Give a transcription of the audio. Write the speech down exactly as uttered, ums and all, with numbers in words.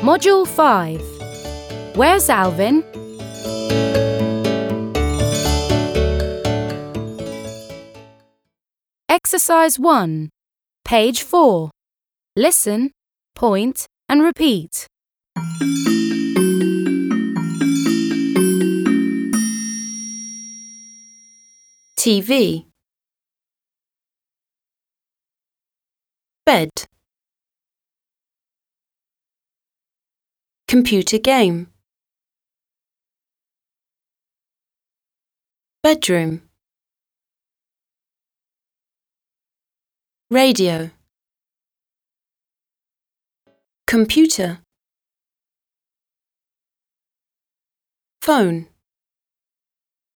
Module five. Where's Alvin? Exercise one. Page four. Listen, point and repeat. T V, bed, computer game, bedroom, radio, computer, phone.